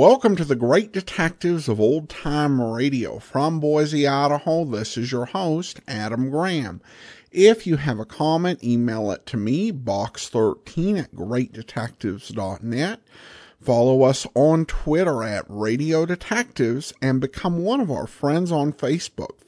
Welcome to the Great Detectives of Old Time Radio. From Boise, Idaho, this is your host, Adam Graham. If you have a comment, email it to me, box13@greatdetectives.net. Follow us on Twitter at Radio Detectives and become one of our friends on Facebook,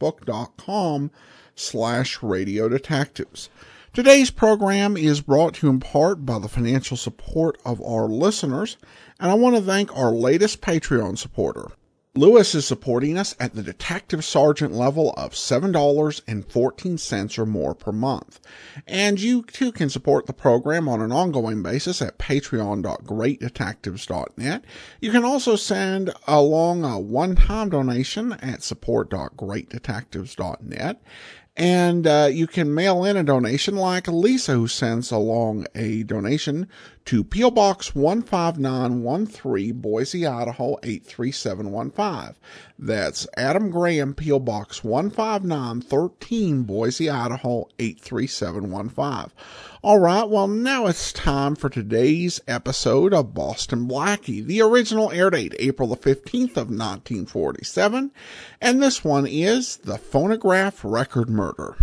facebook.com/Radio Detectives. Today's program is brought to you in part by the financial support of our listeners, and I want to thank our latest Patreon supporter. Lewis is supporting us at the Detective Sergeant level of $7.14 or more per month. And you too can support the program on an ongoing basis at patreon.greatdetectives.net. You can also send along a one-time donation at support.greatdetectives.net. And you can mail in a donation like Lisa, who sends along a donation to P.O. Box 15913, Boise, Idaho 83715. That's Adam Graham, P.O. Box 15913, Boise, Idaho 83715. All right, well, now it's time for today's episode of Boston Blackie. The original air date, April the 15th of 1947, and this one is The Phonograph Record Murder.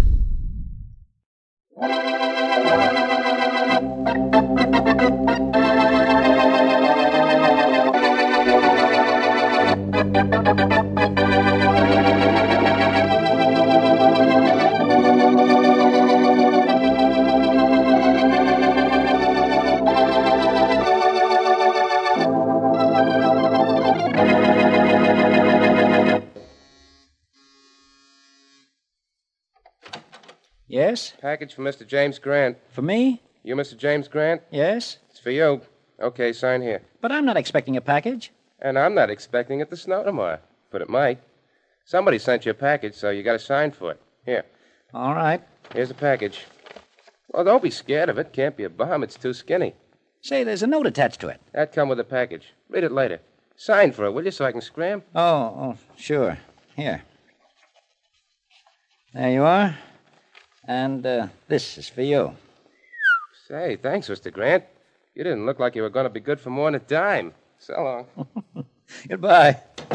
Yes? Package for Mr. James Grant. For me? You Mr. James Grant? Yes? It's for you. Okay, sign here. But I'm not expecting a package. And I'm not expecting it to snow tomorrow. But it might. Somebody sent you a package, so you got to sign for it. Here. All right. Here's a package. Well, don't be scared of it. Can't be a bomb. It's too skinny. Say, there's a note attached to it. That'd come with the package. Read it later. Sign for it, will you, so I can scram? Oh, sure. Here. There you are. And this is for you. Say, thanks, Mr. Grant. You didn't look like you were going to be good for more than a dime. So long. Goodbye.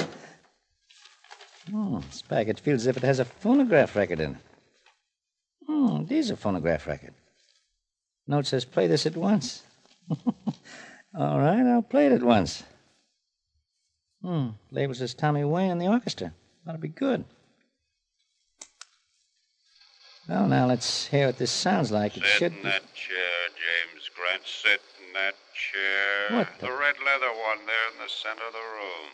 This package feels as if it has a phonograph record in it. It is a phonograph record. Note says play this at once. All right, I'll play it at once. Label says Tommy Wayne and the orchestra. That'll be good. Well, now let's hear what this sounds like. It Sit in that chair, James Grant. Sit in that chair. What the red leather one there in the center of the room.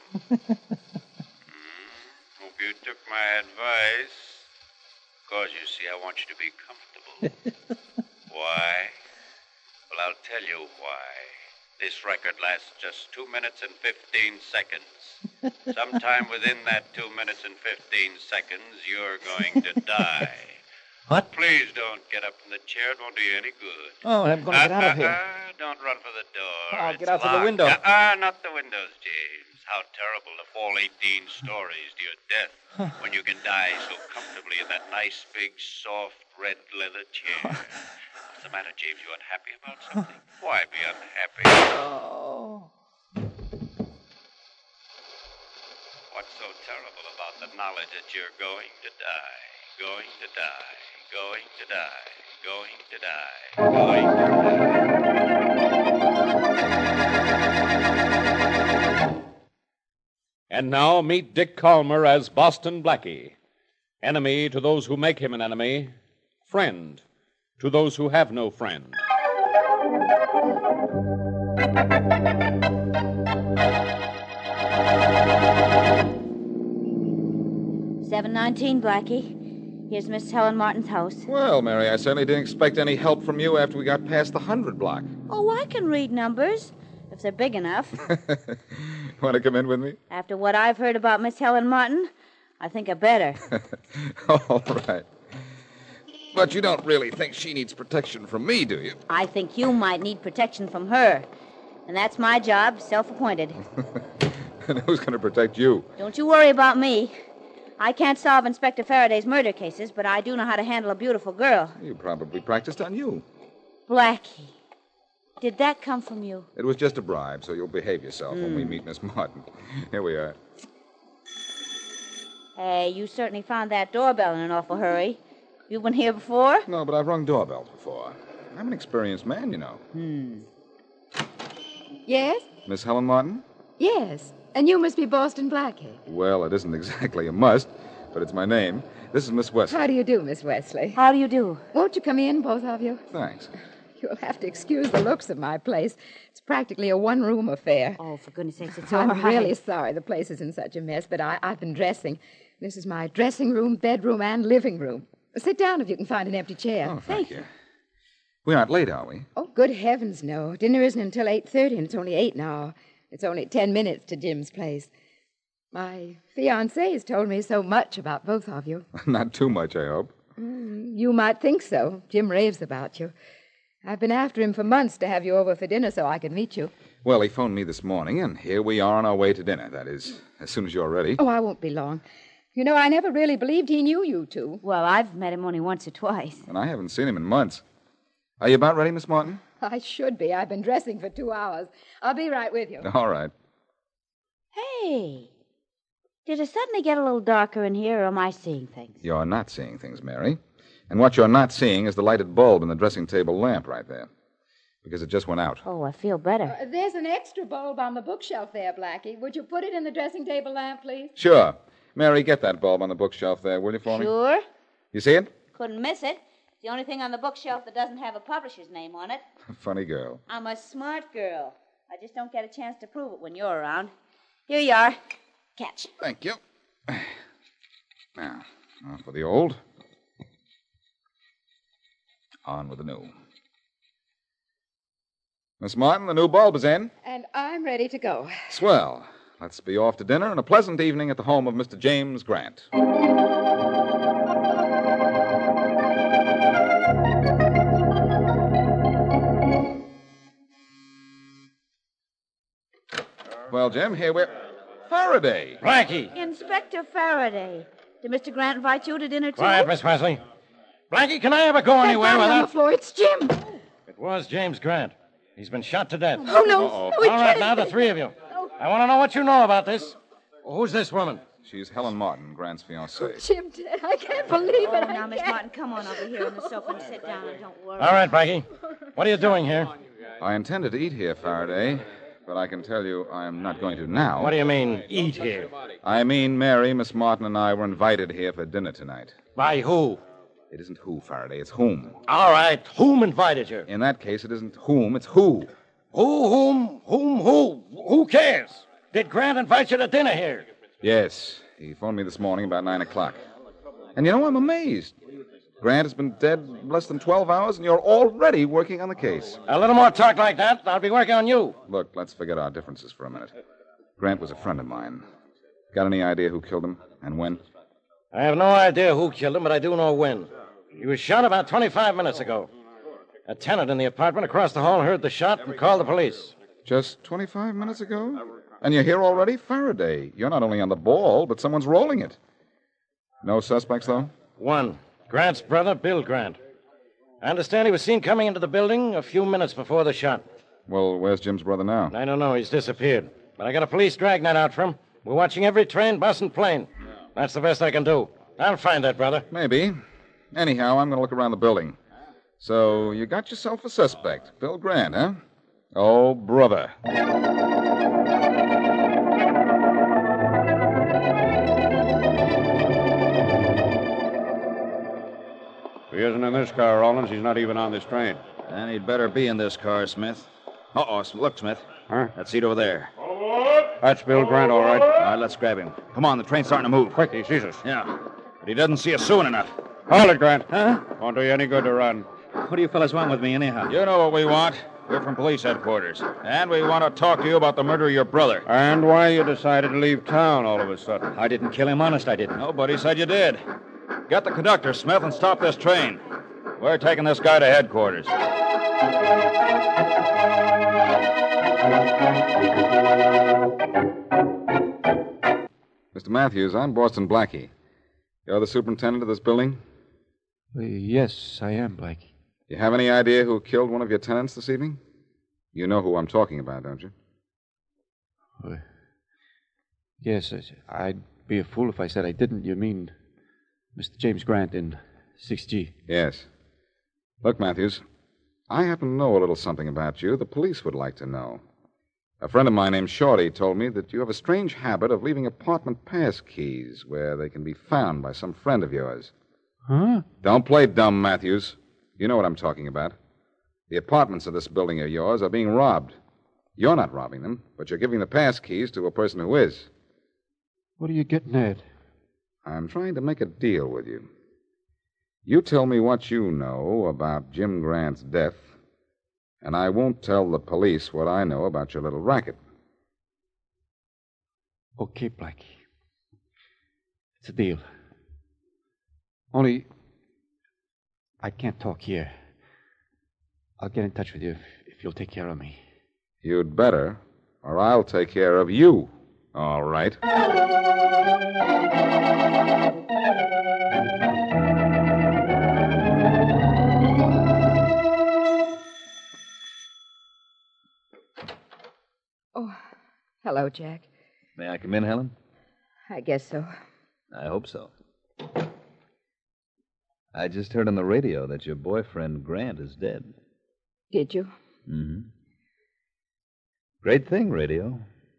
Hope you took my advice. Because, you see, I want you to be comfortable. Why? Well, I'll tell you why. This record lasts just 2 minutes and 15 seconds. Sometime within that 2 minutes and 15 seconds, you're going to die. What? Please don't get up from the chair. It won't do you any good. Oh, I'm going to get out of here. Don't run for the door. I'll It's get out through the locked. window. Not the windows, James. How terrible to fall 18 stories to your death when you can die so comfortably in that nice, big, soft, red leather chair. What's the matter, James? You unhappy about something? Why be unhappy? Oh. What's so terrible about the knowledge that you're going to die? Going to die. Going to die. Going to die. Going to die. And now meet Dick Calmer as Boston Blackie. Enemy to those who make him an enemy. Friend to those who have no friend. 719, Blackie. Here's Miss Helen Martin's house. Well, Mary, I certainly didn't expect any help from you after we got past the 100 block. Oh, I can read numbers, if they're big enough. Want to come in with me? After what I've heard about Miss Helen Martin, I think I better. All right. But you don't really think she needs protection from me, do you? I think you might need protection from her. And that's my job, self-appointed. And who's going to protect you? Don't you worry about me. I can't solve Inspector Faraday's murder cases, but I do know how to handle a beautiful girl. You probably practiced on you. Blackie. did that come from you? It was just a bribe, so you'll behave yourself when we meet Miss Martin. Here we are. Hey, you certainly found that doorbell in an awful hurry. You been here before? No, but I've rung doorbells before. I'm an experienced man, you know. Yes? Miss Helen Martin? Yes. And you must be Boston Blackie. Well, it isn't exactly a must, but it's my name. This is Miss Wesley. How do you do, Miss Wesley? How do you do? Won't you come in, both of you? Thanks. You'll have to excuse the looks of my place. It's practically a one-room affair. Oh, for goodness sakes, it's all I'm right. really sorry the place is in such a mess, but I've been dressing. This is my dressing room, bedroom, and living room. Sit down if you can find an empty chair. Oh, thank you. We aren't late, are we? Oh, good heavens, no. Dinner isn't until 8:30, and it's only 8 now. It's only 10 minutes to Jim's place. My fiancé has told me so much about both of you. Not too much, I hope. You might think so. Jim raves about you. I've been after him for months to have you over for dinner so I could meet you. Well, he phoned me this morning, and here we are on our way to dinner. That is, as soon as you're ready. Oh, I won't be long. You know, I never really believed he knew you two. Well, I've met him only once or twice. And I haven't seen him in months. Are you about ready, Miss Martin? I should be. I've been dressing for 2 hours. I'll be right with you. All right. Hey, did it suddenly get a little darker in here, or am I seeing things? You're not seeing things, Mary. And what you're not seeing is the lighted bulb in the dressing table lamp right there. Because it just went out. Oh, I feel better. There's an extra bulb on the bookshelf there, Blackie. Would you put it in the dressing table lamp, please? Sure. Mary, get that bulb on the bookshelf there, will you, for me? Sure. You see it? Couldn't miss it. It's the only thing on the bookshelf that doesn't have a publisher's name on it. Funny girl. I'm a smart girl. I just don't get a chance to prove it when you're around. Here you are. Catch. Thank you. Now, off with the old. On with the new. Miss Martin, the new bulb is in. And I'm ready to go. Swell. Let's be off to dinner and a pleasant evening at the home of Mr. James Grant. Well, Jim, here we're... Faraday. Blackie. Inspector Faraday. Did Mr. Grant invite you to dinner, too? Quiet, Miss Wesley. Blackie, can I ever go anywhere On the without... floor, it's Jim. It was James Grant. He's been shot to death. Oh, no. Uh-oh. No, he All right, can't. now, the three of you. I want to know what you know about this. Who's this woman? She's Helen Martin, Grant's fiancée. Jim dead. I can't believe it. Now, I Miss can't. Martin, come on over here on the sofa and sit down and don't worry. All right, Blackie. What are you doing here? I intended to eat here, Faraday, but I can tell you I am not going to now. What do you mean, eat here? I mean, Mary, Miss Martin, and I were invited here for dinner tonight. By who? It isn't who, Faraday, it's whom. All right, whom invited you? In that case, it isn't whom, it's who. Who? Who cares? Did Grant invite you to dinner here? Yes, he phoned me this morning about 9 o'clock. And you know, I'm amazed. Grant has been dead less than 12 hours, and you're already working on the case. A little more talk like that, I'll be working on you. Look, let's forget our differences for a minute. Grant was a friend of mine. Got any idea who killed him and when? I have no idea who killed him, but I do know when. He was shot about 25 minutes ago. A tenant in the apartment across the hall heard the shot and called the police. Just 25 minutes ago? And you're here already? Faraday, you're not only on the ball, but someone's rolling it. No suspects, though? One. Grant's brother, Bill Grant. I understand he was seen coming into the building a few minutes before the shot. Well, where's Jim's brother now? I don't know. He's disappeared. But I got a police dragnet out for him. We're watching every train, bus, and plane. That's the best I can do. I'll find that brother. Maybe. Anyhow, I'm going to look around the building. So, you got yourself a suspect. Bill Grant, huh? Oh, brother. If he isn't in this car, Rollins, he's not even on this train. Then he'd better be in this car, Smith. Uh-oh, look, Smith. Huh? That seat over there. That's Bill Grant, all right. All right, let's grab him. Come on, the train's starting to move. Quick, he sees us. Yeah, but he doesn't see us soon enough. Hold it, Grant. Huh? Won't do you any good to run. What do you fellas want with me, anyhow? You know what we want. We're from police headquarters. And we want to talk to you about the murder of your brother. And why you decided to leave town all of a sudden. I didn't kill him, honest, I didn't. Nobody said you did. Get the conductor, Smith, and stop this train. We're taking this guy to headquarters. Mr. Matthews, I'm Boston Blackie. You're the superintendent of this building? Yes, I am, Blackie. You have any idea who killed one of your tenants this evening? You know who I'm talking about, don't you? Yes, I'd be a fool if I said I didn't. You mean Mr. James Grant in 6G? Yes. Look, Matthews, I happen to know a little something about you the police would like to know. A friend of mine named Shorty told me that you have a strange habit of leaving apartment pass keys where they can be found by some friend of yours. Huh? Don't play dumb, Matthews. You know what I'm talking about. The apartments of this building of yours are being robbed. You're not robbing them, but you're giving the pass keys to a person who is. What are you getting at? I'm trying to make a deal with you. You tell me what you know about Jim Grant's death, and I won't tell the police what I know about your little racket. Okay, Blackie. It's a deal. Only, I can't talk here. I'll get in touch with you if you'll take care of me. You'd better, or I'll take care of you. All right. Oh, hello, Jack. May I come in, Helen? I guess so. I hope so. I just heard on the radio that your boyfriend Grant is dead. Did you? Mm-hmm. Great thing, radio.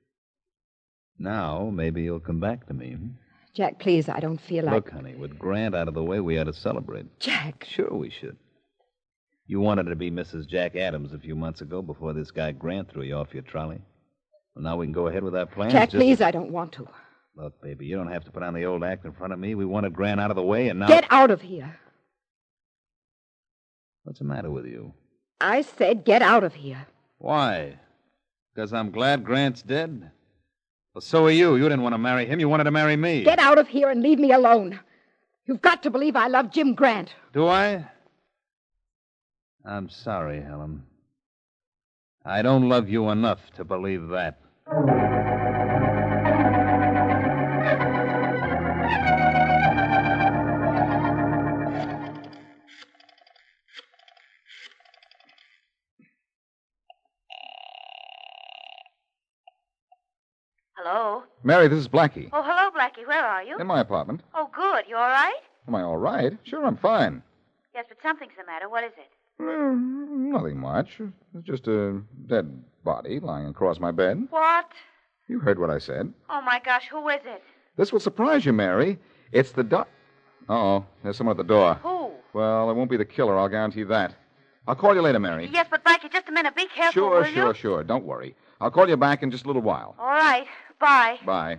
Now, maybe you'll come back to me. Hmm? Jack, please, I don't feel like... Look, honey, with Grant out of the way, we ought to celebrate. Jack! Sure we should. You wanted to be Mrs. Jack Adams a few months ago before this guy Grant threw you off your trolley. Well, now we can go ahead with our plans. Jack, please, I don't want to. Look, baby, you don't have to put on the old act in front of me. We wanted Grant out of the way, and now... Get out of here. What's the matter with you? I said get out of here. Why? Because I'm glad Grant's dead? Well, so are you. You didn't want to marry him. You wanted to marry me. Get out of here and leave me alone. You've got to believe I love Jim Grant. Do I? I'm sorry, Helen. I don't love you enough to believe that. Hello? Mary, this is Blackie. Oh, hello, Blackie. Where are you? In my apartment. Oh, good. You all right? Am I all right? Sure, I'm fine. Yes, but something's the matter. What is it? Nothing much. It's just a dead body lying across my bed. What? You heard what I said. Oh, my gosh. Who is it? This will surprise you, Mary. It's the Uh-oh. There's someone at the door. Who? Well, it won't be the killer, I'll guarantee that. I'll call you later, Mary. Yes, but Blackie, just a minute. Be careful, will you? Sure. Don't worry. I'll call you back in just a little while. All right. Bye. Bye.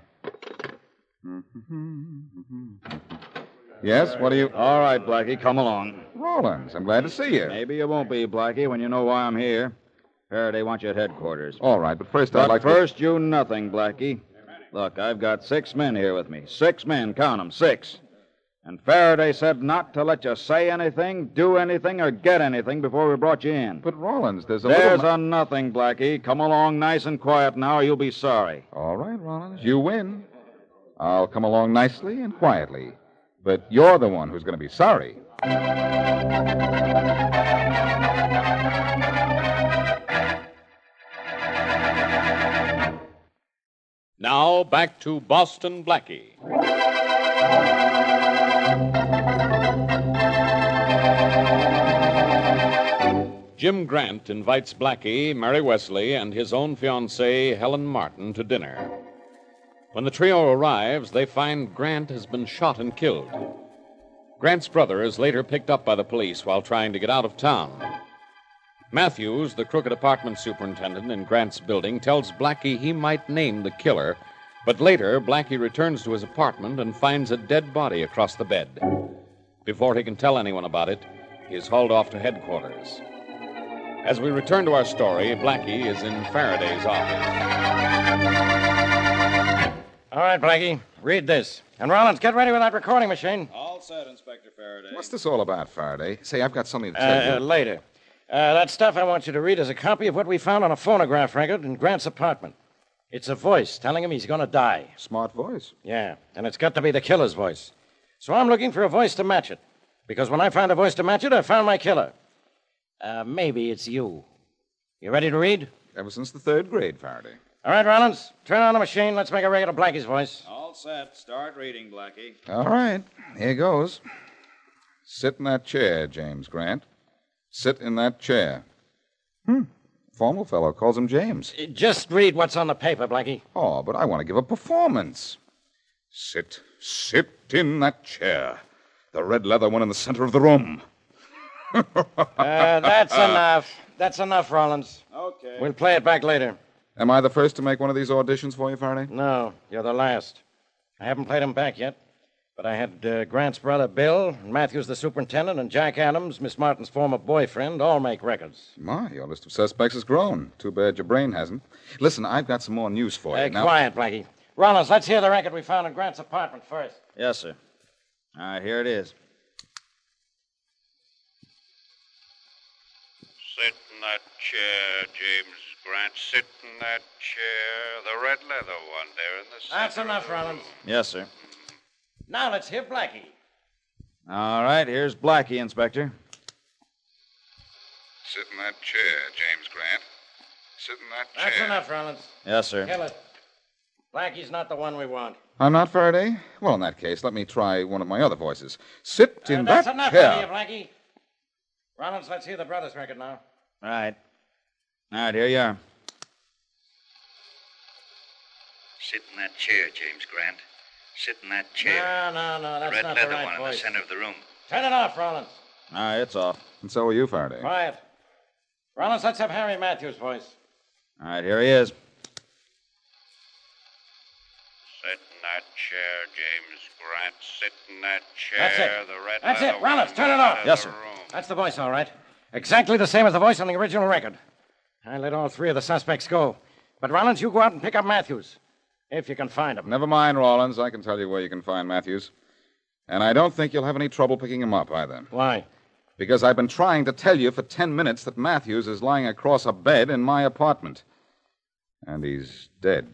Yes, what are you... All right, Blackie, come along. Rollins, I'm glad to see you. Maybe you won't be, Blackie, when you know why I'm here. Faraday wants you at headquarters. All right, but first I'd like to... First, you nothing, Blackie. Look, I've got 6 men here with me. 6 men, count them, 6. And Faraday said not to let you say anything, do anything, or get anything before we brought you in. But, Rollins, there's a nothing, Blackie. Come along nice and quiet now, or you'll be sorry. All right, Rollins, you win. I'll come along nicely and quietly. But you're the one who's going to be sorry. Now, back to Boston Blackie. Jim Grant invites Blackie, Mary Wesley, and his own fiancée, Helen Martin, to dinner. When the trio arrives, they find Grant has been shot and killed. Grant's brother is later picked up by the police while trying to get out of town. Matthews, the crooked apartment superintendent in Grant's building, tells Blackie he might name the killer, but later Blackie returns to his apartment and finds a dead body across the bed. Before he can tell anyone about it, he is hauled off to headquarters. As we return to our story, Blackie is in Faraday's office. All right, Blackie, read this. And Rollins, get ready with that recording machine. All set, Inspector Faraday. What's this all about, Faraday? Say, I've got something to tell you. Later. That stuff I want you to read is a copy of what we found on a phonograph record in Grant's apartment. It's a voice telling him he's going to die. Smart voice. Yeah, and it's got to be the killer's voice. So I'm looking for a voice to match it. Because when I find a voice to match it, I found my killer. Maybe it's you. You ready to read? Ever since the third grade, Faraday. All right, Rollins. Turn on the machine. Let's make a record of Blackie's voice. All set. Start reading, Blackie. All right. Here goes. Sit in that chair, James Grant. Sit in that chair. Formal fellow calls him James. Just read what's on the paper, Blackie. Oh, but I want to give a performance. Sit in that chair. The red leather one in the center of the room. That's enough. That's enough, Rollins. Okay. We'll play it back later. Am I the first to make one of these auditions for you, Faraday? No, you're the last. I haven't played them back yet. But I had Grant's brother, Bill, Matthews, the superintendent, and Jack Adams, Miss Martin's former boyfriend, all make records. My, your list of suspects has grown. Too bad your brain hasn't. Listen, I've got some more news for you. Now... Quiet, Blackie. Rollins, let's hear the record we found in Grant's apartment first. Yes, sir. All right, here it is. Sit in that chair, James Grant. Sit in that chair. The red leather one there in the center. That's enough, Rollins. Yes, sir. Now let's hear Blackie. All right, here's Blackie, Inspector. Sit in that chair, James Grant. Sit in that chair. That's enough, Rollins. Yes, sir. Kill it. Blackie's not the one we want. I'm not Faraday? Well, in that case, let me try one of my other voices. Sit in that That's enough chair. out of you, Blackie. Rollins, let's hear the brothers' record now. All right. All right, here you are. Sit in that chair, James Grant. Sit in that chair. No, that's Red not the leather right one in the voice. center of the room. Turn it off, Rollins. All right, it's off. And so are you, Faraday. Quiet. Rollins, let's have Harry Matthews' voice. All right, here he is. Sit in that chair, James Grant. Sit in that chair. That's it. The red That's leather it. Rollins, one turn in it the off. center Yes, of the sir. room. That's the voice, all right. Exactly the same as the voice on the original record. I let all three of the suspects go. But, Rollins, you go out and pick up Matthews. If you can find him. Never mind, Rawlins. I can tell you where you can find Matthews. And I don't think you'll have any trouble picking him up either. Why? Because I've been trying to tell you for 10 minutes that Matthews is lying across a bed in my apartment. And he's dead.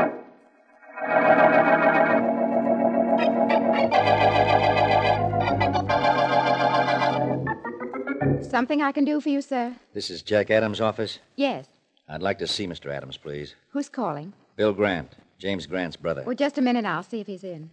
Something I can do for you, sir? This is Jack Adams' office? Yes. I'd like to see Mr. Adams, please. Who's calling? Bill Grant, James Grant's brother. Well, just a minute. I'll see if he's in.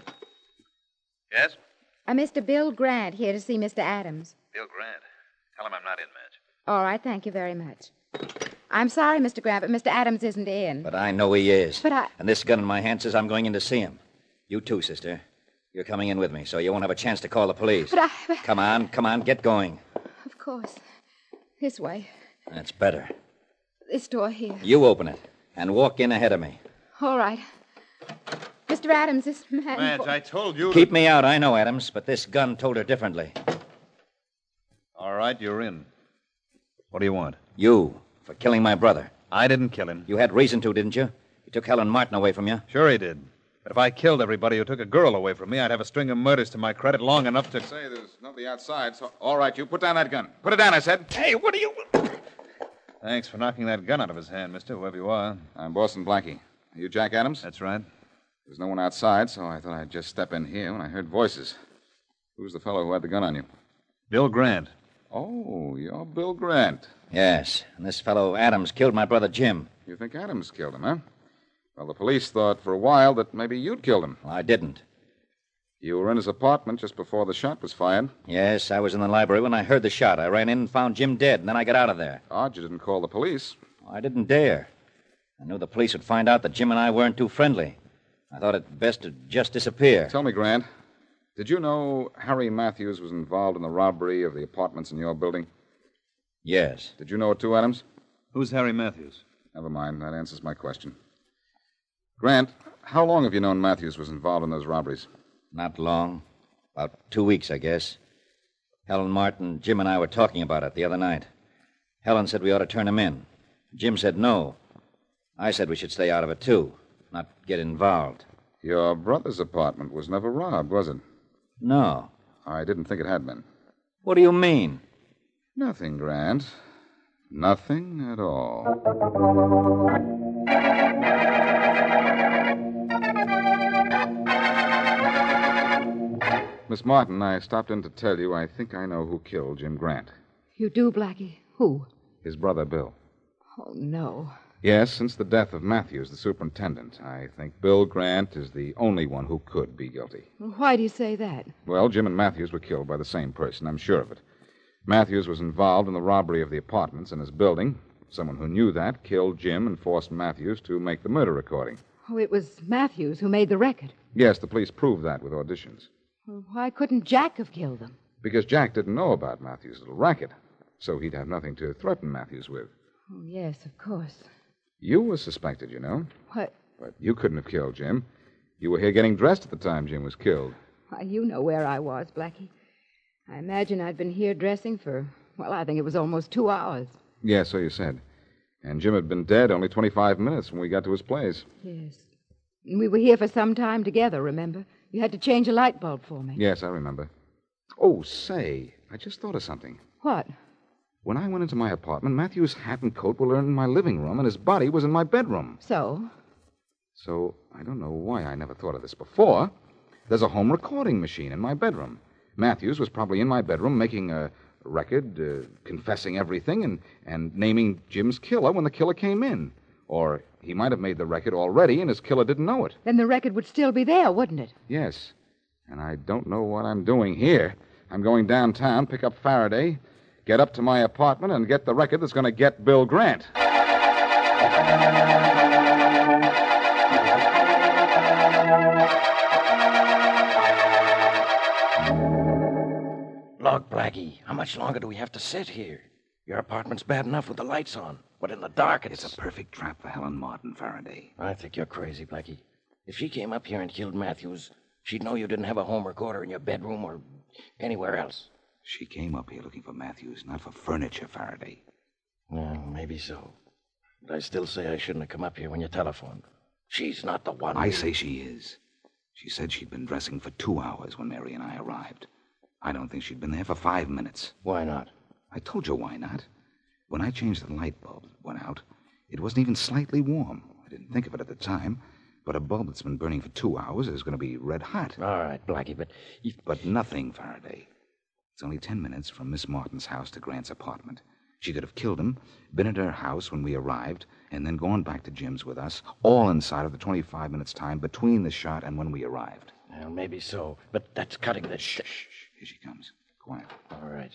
Yes? Mr. Bill Grant here to see Mr. Adams. Bill Grant. Tell him I'm not in, Madge. All right, thank you very much. I'm sorry, Mr. Grant, but Mr. Adams isn't in. But I know he is. But I... And this gun in my hand says I'm going in to see him. You too, sister. You're coming in with me, so you won't have a chance to call the police. But Come on, get going. Of course. This way. That's better. This door here. You open it and walk in ahead of me. All right. Mr. Adams, this man... Madge, I told you... Keep me out, I know, Adams, but this gun told her differently. All right, you're in. What do you want? You, for killing my brother. I didn't kill him. You had reason to, didn't you? He took Helen Martin away from you. Sure he did. But if I killed everybody who took a girl away from me, I'd have a string of murders to my credit long enough to... Say, there's nobody outside, so... All right, you put down that gun. Put it down, I said. Hey, what are you... Thanks for knocking that gun out of his hand, mister, whoever you are. I'm Boston Blackie. Are you Jack Adams? That's right. There's no one outside, so I thought I'd just step in here when I heard voices. Who's the fellow who had the gun on you? Bill Grant. Oh, you're Bill Grant. Yes, and this fellow Adams killed my brother Jim. You think Adams killed him, huh? Well, the police thought for a while that maybe you'd killed him. Well, I didn't. You were in his apartment just before the shot was fired. Yes, I was in the library when I heard the shot. I ran in and found Jim dead, and then I got out of there. Odd you didn't call the police. I didn't dare. I knew the police would find out that Jim and I weren't too friendly. I thought it best to just disappear. Tell me, Grant, did you know Harry Matthews was involved in the robbery of the apartments in your building? Yes. Did you know it too, Adams? Who's Harry Matthews? Never mind. That answers my question. Grant, how long have you known Matthews was involved in those robberies? Not long. About 2 weeks, I guess. Helen Martin, Jim, and I were talking about it the other night. Helen said we ought to turn him in. Jim said no. I said we should stay out of it, too. Not get involved. Your brother's apartment was never robbed, was it? No. I didn't think it had been. What do you mean? Nothing, Grant. Nothing at all. Miss Martin, I stopped in to tell you I think I know who killed Jim Grant. You do, Blackie? Who? His brother, Bill. Oh, no. Yes, since the death of Matthews, the superintendent, I think Bill Grant is the only one who could be guilty. Why do you say that? Well, Jim and Matthews were killed by the same person, I'm sure of it. Matthews was involved in the robbery of the apartments in his building. Someone who knew that killed Jim and forced Matthews to make the murder recording. Oh, it was Matthews who made the record. Yes, the police proved that with auditions. Well, why couldn't Jack have killed them? Because Jack didn't know about Matthews' little racket, so he'd have nothing to threaten Matthews with. Oh, yes, of course. You were suspected, you know. What? But you couldn't have killed Jim. You were here getting dressed at the time Jim was killed. Why, you know where I was, Blackie. I imagine I'd been here dressing for, well, I think it was almost 2 hours. Yeah, so you said. And Jim had been dead only 25 minutes when we got to his place. Yes. And we were here for some time together, remember? You had to change a light bulb for me. Yes, I remember. Oh, say, I just thought of something. What? When I went into my apartment, Matthew's hat and coat were in my living room, and his body was in my bedroom. So? So, I don't know why I never thought of this before. There's a home recording machine in my bedroom. Matthews was probably in my bedroom making a record, confessing everything, and naming Jim's killer when the killer came in. Or he might have made the record already, and his killer didn't know it. Then the record would still be there, wouldn't it? Yes. And I don't know what I'm doing here. I'm going downtown, pick up Faraday, get up to my apartment, and get the record that's going to get Bill Grant. Look, Blackie, how much longer do we have to sit here? Your apartment's bad enough with the lights on, but in the dark It's a perfect trap for Helen Martin, Faraday. I think you're crazy, Blackie. If she came up here and killed Matthews, she'd know you didn't have a home recorder in your bedroom or anywhere else. She came up here looking for Matthews, not for furniture, Faraday. Well, maybe so. But I still say I shouldn't have come up here when you telephoned. She's not the one. I say she is. She said she'd been dressing for 2 hours when Mary and I arrived. I don't think she'd been there for 5 minutes. Why not? I told you why not. When I changed the light bulb that went out, it wasn't even slightly warm. I didn't think of it at the time, but a bulb that's been burning for 2 hours is going to be red hot. All right, Blackie, but... But nothing, Faraday. It's only 10 minutes from Miss Martin's house to Grant's apartment. She could have killed him, been at her house when we arrived, and then gone back to Jim's with us, all inside of the 25 minutes time between the shot and when we arrived. Well, maybe so, but that's cutting the... Shh. Here she comes. Quiet. All right.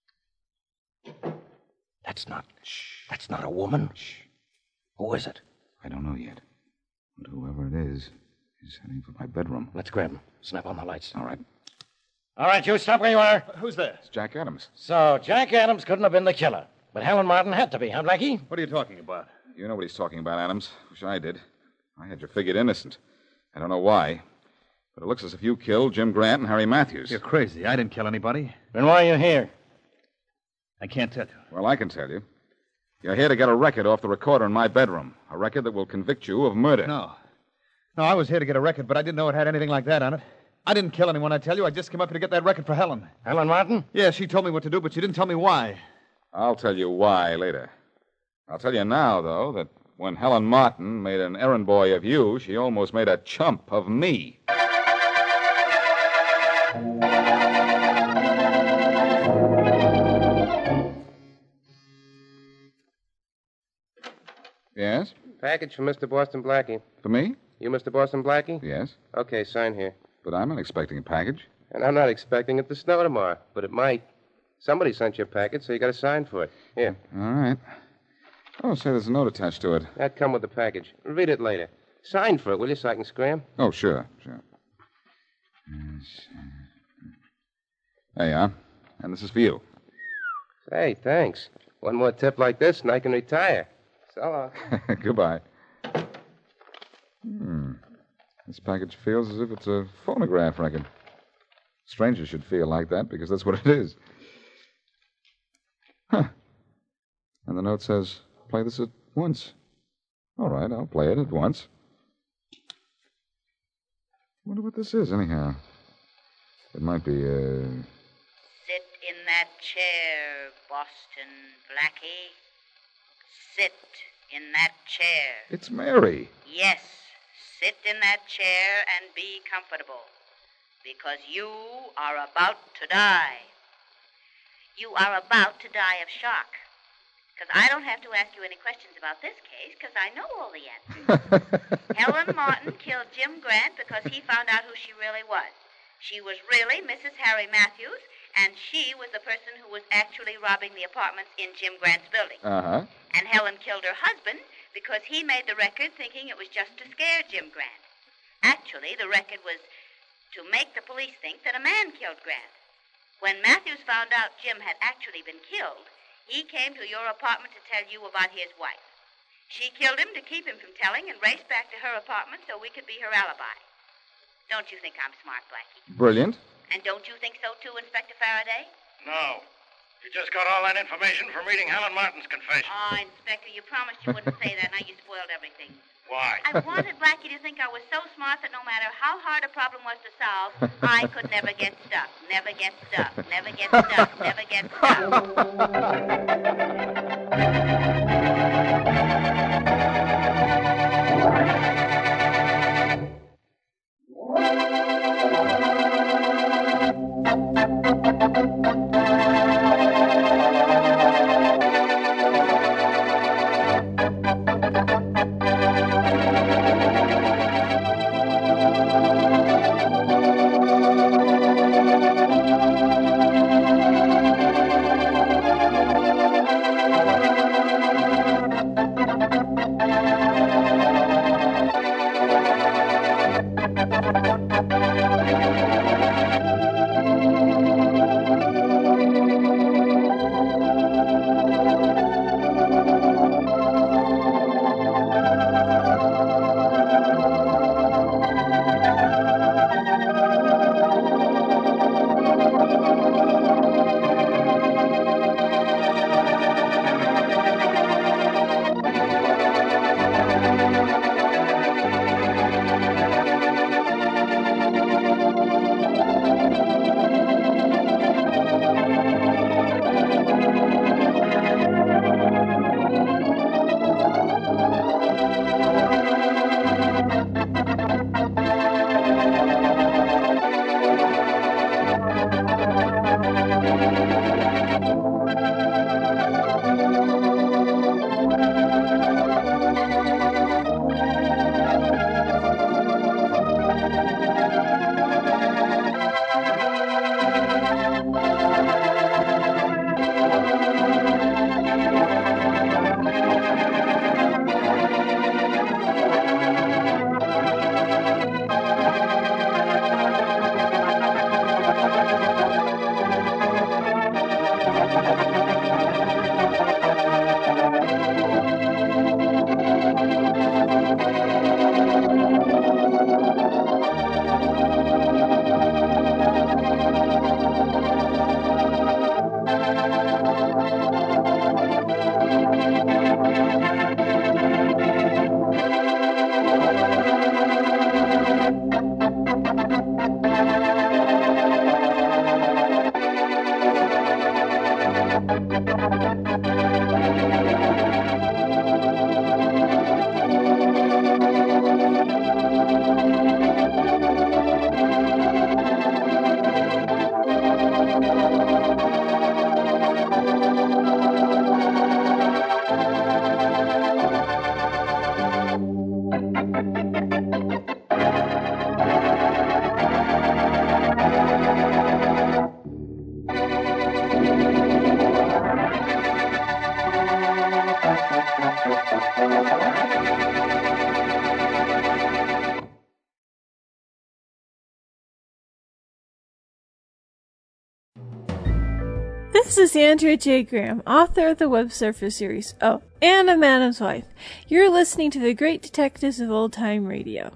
That's not a woman. Shh. Who is it? I don't know yet. But whoever it is heading for my bedroom. Let's grab him. Snap on the lights. All right. All right, you stop where you are. Who's there? It's Jack Adams. So, Jack Adams couldn't have been the killer. But Helen Martin had to be, huh, Blackie? What are you talking about? You know what he's talking about, Adams. Wish I did. I had you figured innocent. I don't know why. But it looks as if you killed Jim Grant and Harry Matthews. You're crazy. I didn't kill anybody. Then why are you here? I can't tell you. Well, I can tell you. You're here to get a record off the recorder in my bedroom. A record that will convict you of murder. No, I was here to get a record, but I didn't know it had anything like that on it. I didn't kill anyone, I tell you. I just came up here to get that record for Helen. Helen Martin? Yeah, she told me what to do, but she didn't tell me why. I'll tell you why later. I'll tell you now, though, that when Helen Martin made an errand boy of you, she almost made a chump of me. Yes? Package for Mr. Boston Blackie. For me? You Mr. Boston Blackie? Yes. Okay, sign here. But I'm not expecting a package. And I'm not expecting it to snow tomorrow, but it might. Somebody sent you a package, so you got to sign for it. Here. All right. Oh, say there's a note attached to it. That come with the package. Read it later. Sign for it, will you, so I can scram? Oh, sure. Yes. There you are. And this is for you. Say, thanks. One more tip like this, and I can retire. So long. Goodbye. This package feels as if it's a phonograph record. Strangers should feel like that because that's what it is. Huh. And the note says, play this at once. All right, I'll play it at once. Wonder what this is, anyhow. It might be, Sit in that chair, Boston Blackie. Sit in that chair. It's Mary. Yes, sit in that chair and be comfortable. Because you are about to die. You are about to die of shock. Because I don't have to ask you any questions about this case, because I know all the answers. Helen Martin killed Jim Grant because he found out who she really was. She was really Mrs. Harry Matthews, and she was the person who was actually robbing the apartments in Jim Grant's building. Uh-huh. And Helen killed her husband because he made the record thinking it was just to scare Jim Grant. Actually, the record was to make the police think that a man killed Grant. When Matthews found out Jim had actually been killed, he came to your apartment to tell you about his wife. She killed him to keep him from telling and raced back to her apartment so we could be her alibi. Don't you think I'm smart, Blackie? Brilliant. And don't you think so, too, Inspector Faraday? No. You just got all that information from reading Helen Martin's confession. Oh, Inspector, you promised you wouldn't say that. Now you spoiled everything. Why? I wanted Blackie to think I was so smart that no matter how hard a problem was to solve, I could never get stuck. Never get stuck. Never get stuck. Never get This is Andrea J. Graham, author of the Web Surfer series, oh, and of Madam's Wife. You're listening to the Great Detectives of Old Time Radio.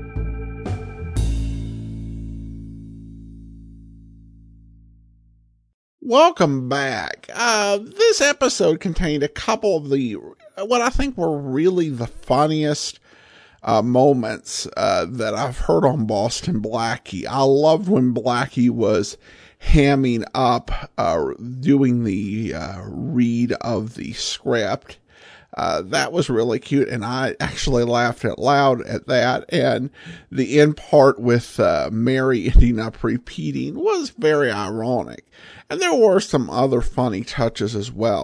Welcome back. This episode contained a couple of what I think were really the funniest moments that I've heard on Boston Blackie. I loved when Blackie was hamming up, doing the read of the script. That was really cute, and I actually laughed out loud at that. And the end part with Mary ending up repeating was very ironic. And there were some other funny touches as well.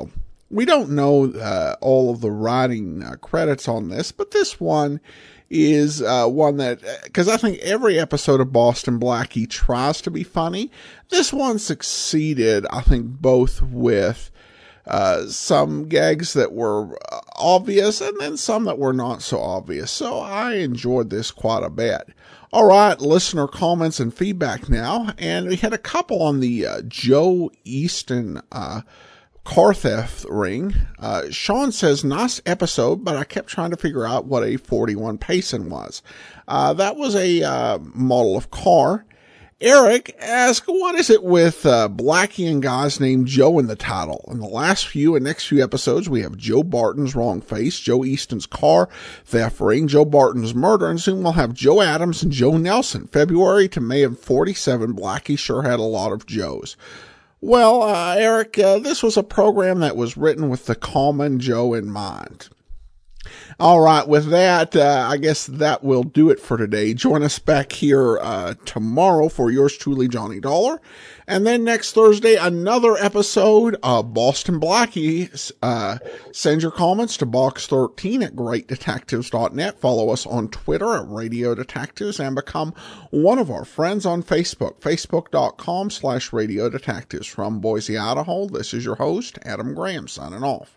We don't know all of the writing credits on this, but this one is one that, because I think every episode of Boston Blackie tries to be funny. This one succeeded, I think, both with some gags that were obvious and then some that were not so obvious. So I enjoyed this quite a bit. All right, listener comments and feedback now. And we had a couple on the Joe Easton car theft ring. Sean says, nice episode, but I kept trying to figure out what a 41 Payson was. That was a model of car. Eric asked, what is it with Blackie and guys named Joe in the title? In the last few and next few episodes, we have Joe Barton's wrong face, Joe Easton's car theft ring, Joe Barton's murder, and soon we'll have Joe Adams and Joe Nelson. February to May of 47, Blackie sure had a lot of Joes. Well, Eric, this was a program that was written with the common Joe in mind. All right, with that, I guess that will do it for today. Join us back here tomorrow for yours truly, Johnny Dollar. And then next Thursday, another episode of Boston Blackie. Send your comments to box13 at greatdetectives.net. Follow us on Twitter at Radio Detectives and become one of our friends on Facebook, facebook.com/Radio Detectives. From Boise, Idaho, this is your host, Adam Graham, signing off.